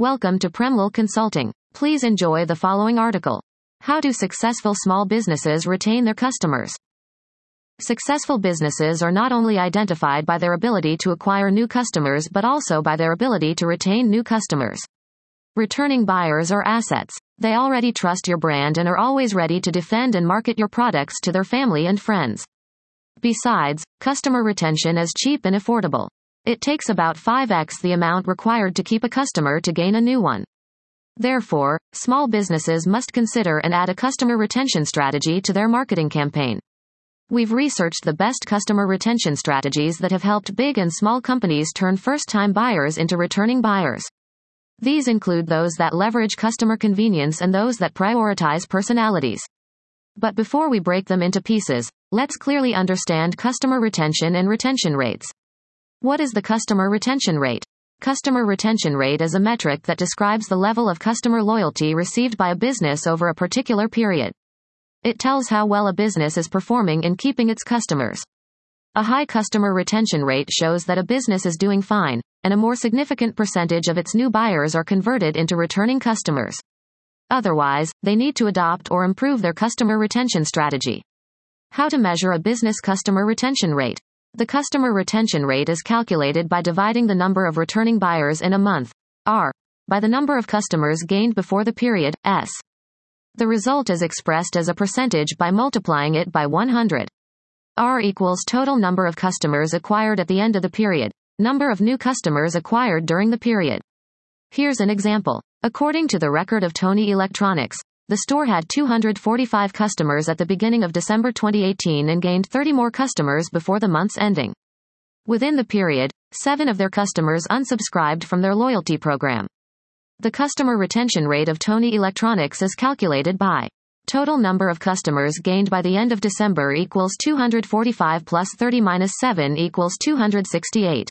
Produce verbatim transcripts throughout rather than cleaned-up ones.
Welcome to Premlal Consulting. Please enjoy the following article. How do successful small businesses retain their customers? Successful businesses are not only identified by their ability to acquire new customers but also by their ability to retain new customers. Returning buyers are assets. They already trust your brand and are always ready to defend and market your products to their family and friends. Besides, customer retention is cheap and affordable. It takes about five x the amount required to keep a customer to gain a new one. Therefore, small businesses must consider and add a customer retention strategy to their marketing campaign. We've researched the best customer retention strategies that have helped big and small companies turn first-time buyers into returning buyers. These include those that leverage customer convenience and those that prioritize personalities. But before we break them into pieces, let's clearly understand customer retention and retention rates. What is the customer retention rate? Customer retention rate is a metric that describes the level of customer loyalty received by a business over a particular period. It tells how well a business is performing in keeping its customers. A high customer retention rate shows that a business is doing fine, and a more significant percentage of its new buyers are converted into returning customers. Otherwise, they need to adopt or improve their customer retention strategy. How to measure a business customer retention rate? The customer retention rate is calculated by dividing the number of returning buyers in a month, R, by the number of customers gained before the period, S. The result is expressed as a percentage by multiplying it by one hundred. R equals total number of customers acquired at the end of the period, number of new customers acquired during the period. Here's an example. According to the record of Tony Electronics, the store had two hundred forty-five customers at the beginning of December twenty eighteen and gained thirty more customers before the month's ending. Within the period, seven of their customers unsubscribed from their loyalty program. The customer retention rate of Tony Electronics is calculated by total number of customers gained by the end of December equals two hundred forty-five plus thirty minus seven equals two hundred sixty-eight.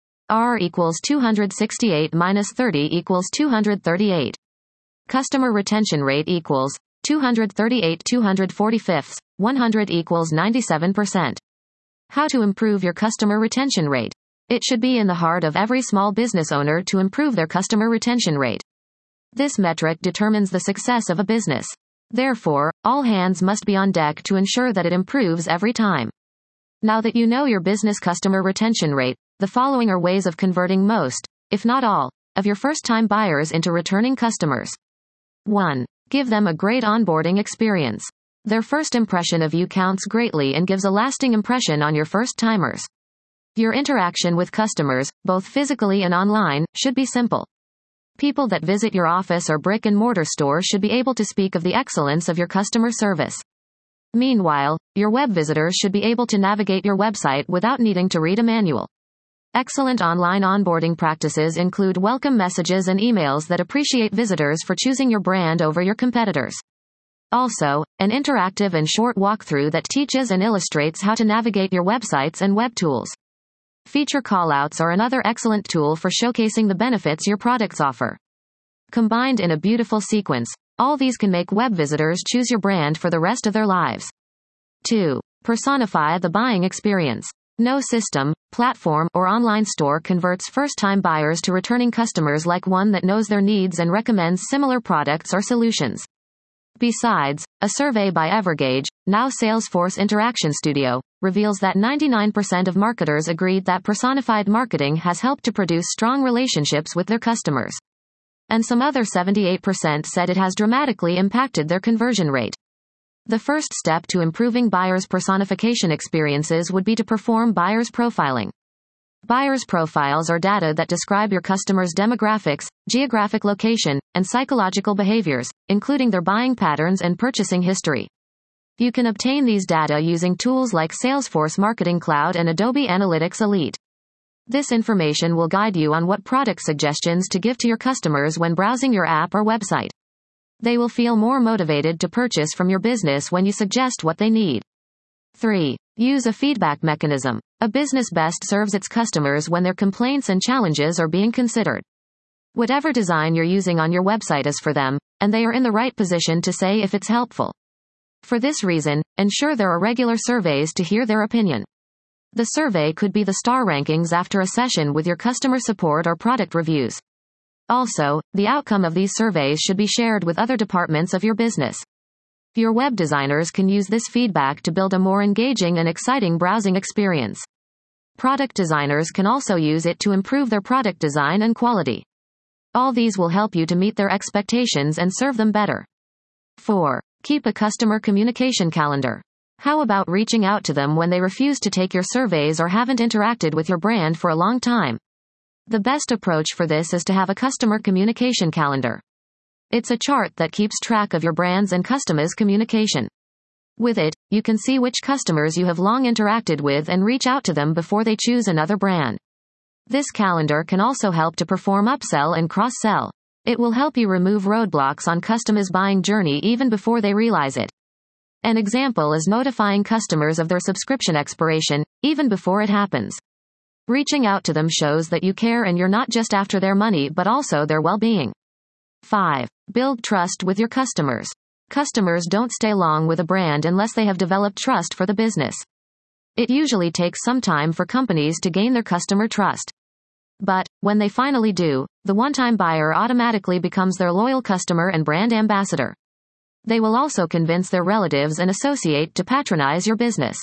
R equals two hundred sixty-eight minus thirty equals two hundred thirty-eight. Customer retention rate equals two hundred thirty-eight two hundred forty-fifths, one hundred equals ninety-seven percent. How to improve your customer retention rate? It should be in the heart of every small business owner to improve their customer retention rate. This metric determines the success of a business. Therefore, all hands must be on deck to ensure that it improves every time. Now that you know your business customer retention rate, the following are ways of converting most, if not all, of your first-time buyers into returning customers. one. Give them a great onboarding experience. Their first impression of you counts greatly and gives a lasting impression on your first-timers. Your interaction with customers, both physically and online, should be simple. People that visit your office or brick-and-mortar store should be able to speak of the excellence of your customer service. Meanwhile, your web visitors should be able to navigate your website without needing to read a manual. Excellent online onboarding practices include welcome messages and emails that appreciate visitors for choosing your brand over your competitors. Also, an interactive and short walkthrough that teaches and illustrates how to navigate your websites and web tools. Feature callouts are another excellent tool for showcasing the benefits your products offer. Combined in a beautiful sequence, all these can make web visitors choose your brand for the rest of their lives. two. Personify the buying experience. No system, platform, or online store converts first-time buyers to returning customers like one that knows their needs and recommends similar products or solutions. Besides, a survey by Evergage, now Salesforce Interaction Studio, reveals that ninety-nine percent of marketers agreed that personified marketing has helped to produce strong relationships with their customers. And some other seventy-eight percent said it has dramatically impacted their conversion rate. The first step to improving buyers' personification experiences would be to perform buyers' profiling. Buyers' profiles are data that describe your customers' demographics, geographic location, and psychological behaviors, including their buying patterns and purchasing history. You can obtain these data using tools like Salesforce Marketing Cloud and Adobe Analytics Elite. This information will guide you on what product suggestions to give to your customers when browsing your app or website. They will feel more motivated to purchase from your business when you suggest what they need. three. Use a feedback mechanism. A business best serves its customers when their complaints and challenges are being considered. Whatever design you're using on your website is for them, and they are in the right position to say if it's helpful. For this reason, ensure there are regular surveys to hear their opinion. The survey could be the star rankings after a session with your customer support or product reviews. Also, the outcome of these surveys should be shared with other departments of your business. Your web designers can use this feedback to build a more engaging and exciting browsing experience. Product designers can also use it to improve their product design and quality. All these will help you to meet their expectations and serve them better. four. Keep a customer communication calendar. How about reaching out to them when they refuse to take your surveys or haven't interacted with your brand for a long time? The best approach for this is to have a customer communication calendar. It's a chart that keeps track of your brand's and customers' communication. With it, you can see which customers you have long interacted with and reach out to them before they choose another brand. This calendar can also help to perform upsell and cross-sell. It will help you remove roadblocks on customers' buying journey even before they realize it. An example is notifying customers of their subscription expiration, even before it happens. Reaching out to them shows that you care and you're not just after their money but also their well-being. five. Build trust with your customers. Customers don't stay long with a brand unless they have developed trust for the business. It usually takes some time for companies to gain their customer trust. But, when they finally do, the one-time buyer automatically becomes their loyal customer and brand ambassador. They will also convince their relatives and associate to patronize your business.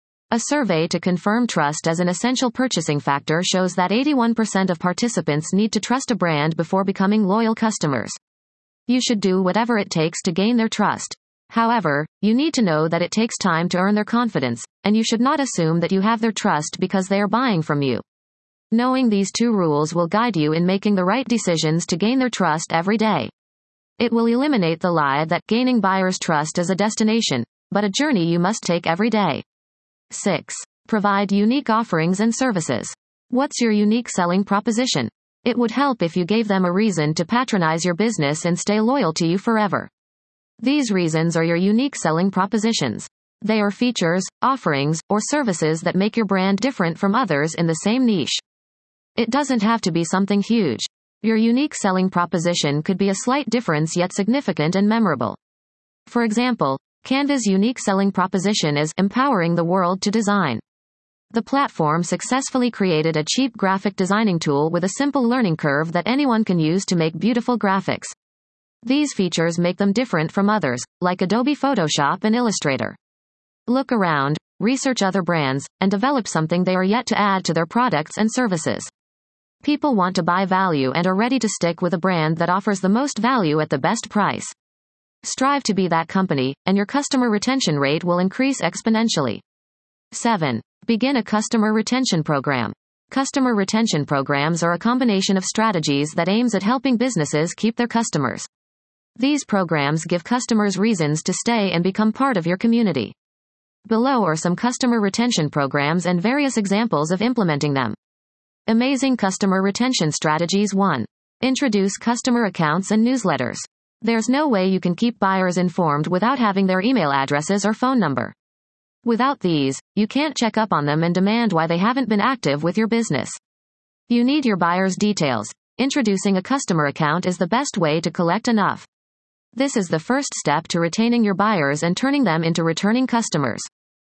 A survey to confirm trust as an essential purchasing factor shows that eighty-one percent of participants need to trust a brand before becoming loyal customers. You should do whatever it takes to gain their trust. However, you need to know that it takes time to earn their confidence, and you should not assume that you have their trust because they are buying from you. Knowing these two rules will guide you in making the right decisions to gain their trust every day. It will eliminate the lie that gaining buyers' trust is a destination, but a journey you must take every day. six. Provide unique offerings and services. What's your unique selling proposition? It would help if you gave them a reason to patronize your business and stay loyal to you forever. These reasons are your unique selling propositions. They are features, offerings, or services that make your brand different from others in the same niche. It doesn't have to be something huge. Your unique selling proposition could be a slight difference yet significant and memorable. For example, Canva's unique selling proposition is empowering the world to design. The platform successfully created a cheap graphic designing tool with a simple learning curve that anyone can use to make beautiful graphics. These features make them different from others, like Adobe Photoshop and Illustrator. Look around, research other brands, and develop something they are yet to add to their products and services. People want to buy value and are ready to stick with a brand that offers the most value at the best price. Strive to be that company, and your customer retention rate will increase exponentially. seven. Begin a customer retention program. Customer retention programs are a combination of strategies that aims at helping businesses keep their customers. These programs give customers reasons to stay and become part of your community. Below are some customer retention programs and various examples of implementing them. Amazing customer retention strategies. one. Introduce customer accounts and newsletters. There's no way you can keep buyers informed without having their email addresses or phone number. Without these, you can't check up on them and demand why they haven't been active with your business. You need your buyers' details. Introducing a customer account is the best way to collect enough. This is the first step to retaining your buyers and turning them into returning customers.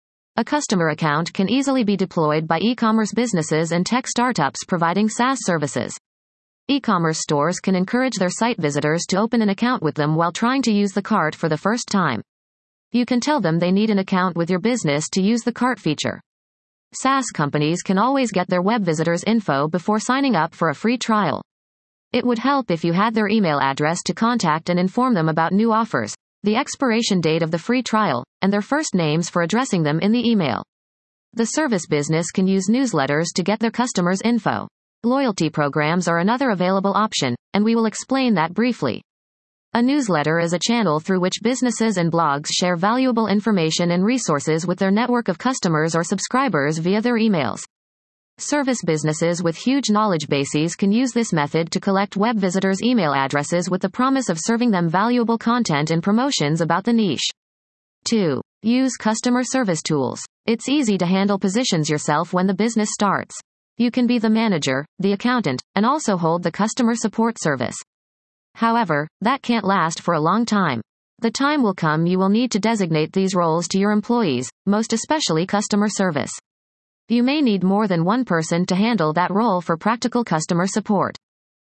A customer account can easily be deployed by e-commerce businesses and tech startups providing SaaS services. E-commerce stores can encourage their site visitors to open an account with them while trying to use the cart for the first time. You can tell them they need an account with your business to use the cart feature. SaaS companies can always get their web visitors' info before signing up for a free trial. It would help if you had their email address to contact and inform them about new offers, the expiration date of the free trial, and their first names for addressing them in the email. The service business can use newsletters to get their customers' info. Loyalty programs are another available option, and we will explain that briefly. A newsletter is a channel through which businesses and blogs share valuable information and resources with their network of customers or subscribers via their emails. Service businesses with huge knowledge bases can use this method to collect web visitors' email addresses with the promise of serving them valuable content and promotions about the niche. two. Use customer service tools. It's easy to handle positions yourself when the business starts. You can be the manager, the accountant, and also hold the customer support service. However, that can't last for a long time. The time will come you will need to designate these roles to your employees, most especially customer service. You may need more than one person to handle that role for practical customer support.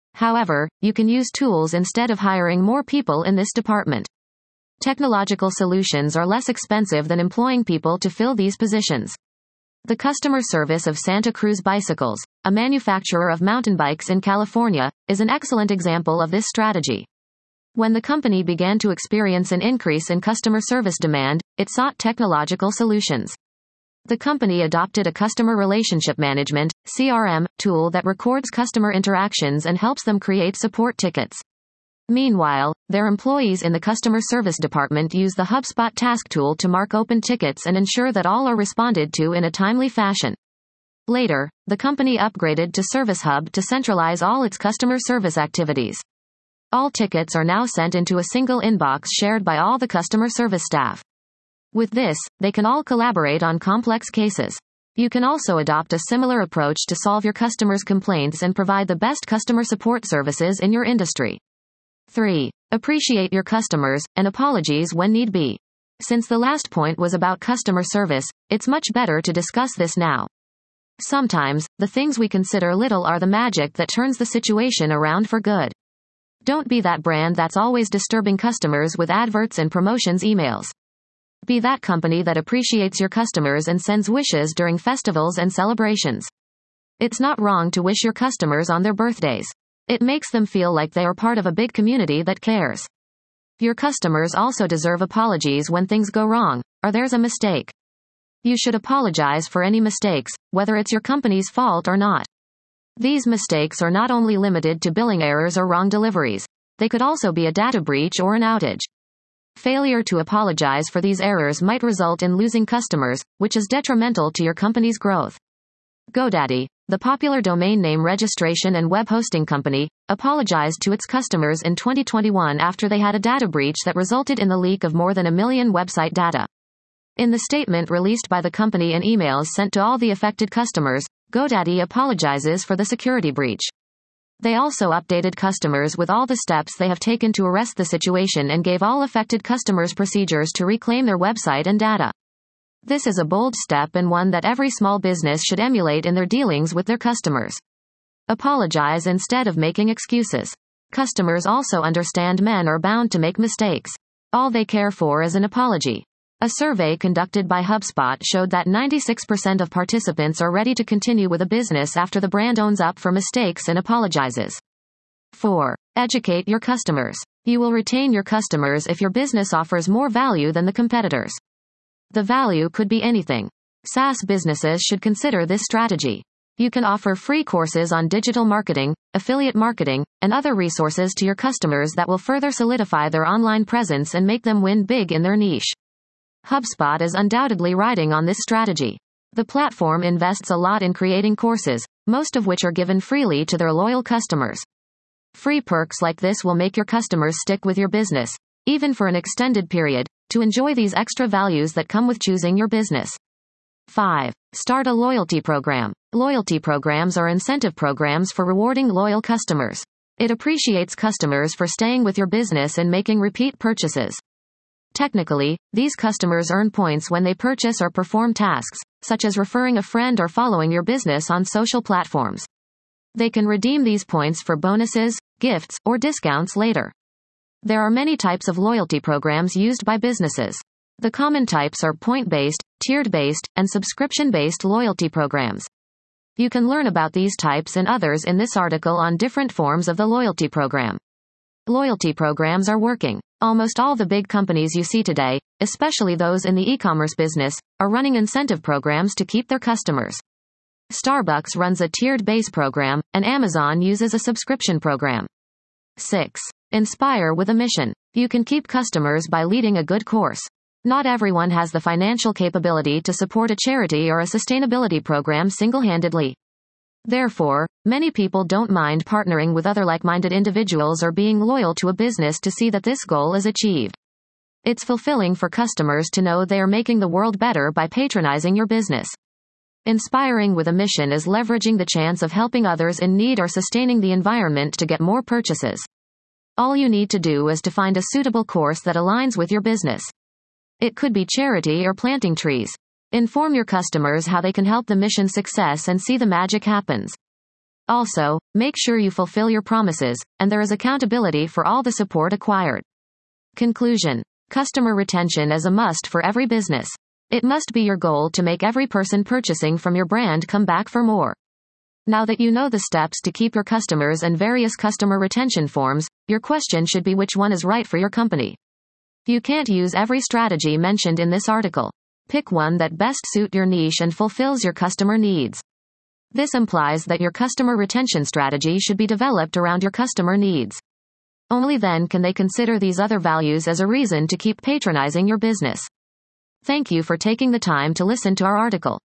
However, you can use tools instead of hiring more people in this department. Technological solutions are less expensive than employing people to fill these positions. The customer service of Santa Cruz Bicycles, a manufacturer of mountain bikes in California, is an excellent example of this strategy. When the company began to experience an increase in customer service demand, it sought technological solutions. The company adopted a customer relationship management, C R M, tool that records customer interactions and helps them create support tickets. Meanwhile, their employees in the customer service department use the HubSpot task tool to mark open tickets and ensure that all are responded to in a timely fashion. Later, the company upgraded to Service Hub to centralize all its customer service activities. All tickets are now sent into a single inbox shared by all the customer service staff. With this, they can all collaborate on complex cases. You can also adopt a similar approach to solve your customers' complaints and provide the best customer support services in your industry. three. Appreciate your customers, and apologies when need be. Since the last point was about customer service, it's much better to discuss this now. Sometimes, the things we consider little are the magic that turns the situation around for good. Don't be that brand that's always disturbing customers with adverts and promotions emails. Be that company that appreciates your customers and sends wishes during festivals and celebrations. It's not wrong to wish your customers on their birthdays. It makes them feel like they are part of a big community that cares. Your customers also deserve apologies when things go wrong, or there's a mistake. You should apologize for any mistakes, whether it's your company's fault or not. These mistakes are not only limited to billing errors or wrong deliveries, they could also be a data breach or an outage. Failure to apologize for these errors might result in losing customers, which is detrimental to your company's growth. GoDaddy, the popular domain name registration and web hosting company, apologized to its customers in twenty twenty-one after they had a data breach that resulted in the leak of more than a million website data. In the statement released by the company and emails sent to all the affected customers, GoDaddy apologizes for the security breach. They also updated customers with all the steps they have taken to arrest the situation and gave all affected customers procedures to reclaim their website and data. This is a bold step and one that every small business should emulate in their dealings with their customers. Apologize instead of making excuses. Customers also understand men are bound to make mistakes. All they care for is an apology. A survey conducted by HubSpot showed that ninety-six percent of participants are ready to continue with a business after the brand owns up for mistakes and apologizes. four. Educate your customers. You will retain your customers if your business offers more value than the competitors. The value could be anything. SaaS businesses should consider this strategy. You can offer free courses on digital marketing, affiliate marketing, and other resources to your customers that will further solidify their online presence and make them win big in their niche. HubSpot is undoubtedly riding on this strategy. The platform invests a lot in creating courses, most of which are given freely to their loyal customers. Free perks like this will make your customers stick with your business, even for an extended period, to enjoy these extra values that come with choosing your business. five. Start a loyalty program. Loyalty programs are incentive programs for rewarding loyal customers. It appreciates customers for staying with your business and making repeat purchases. Technically, these customers earn points when they purchase or perform tasks, such as referring a friend or following your business on social platforms. They can redeem these points for bonuses, gifts, or discounts later. There are many types of loyalty programs used by businesses. The common types are point-based, tiered-based, and subscription-based loyalty programs. You can learn about these types and others in this article on different forms of the loyalty program. Loyalty programs are working. Almost all the big companies you see today, especially those in the e-commerce business, are running incentive programs to keep their customers. Starbucks runs a tiered base program, and Amazon uses a subscription program. six. Inspire with a mission. You can keep customers by leading a good course. Not everyone has the financial capability to support a charity or a sustainability program single-handedly. Therefore, many people don't mind partnering with other like-minded individuals or being loyal to a business to see that this goal is achieved. It's fulfilling for customers to know they are making the world better by patronizing your business. Inspiring with a mission is leveraging the chance of helping others in need or sustaining the environment to get more purchases. All you need to do is to find a suitable course that aligns with your business. It could be charity or planting trees. Inform your customers how they can help the mission's success and see the magic happens. Also, make sure you fulfill your promises, and there is accountability for all the support acquired. Conclusion. Customer retention is a must for every business. It must be your goal to make every person purchasing from your brand come back for more. Now that you know the steps to keep your customers and various customer retention forms, your question should be which one is right for your company. You can't use every strategy mentioned in this article. Pick one that best suits your niche and fulfills your customer needs. This implies that your customer retention strategy should be developed around your customer needs. Only then can they consider these other values as a reason to keep patronizing your business. Thank you for taking the time to listen to our article.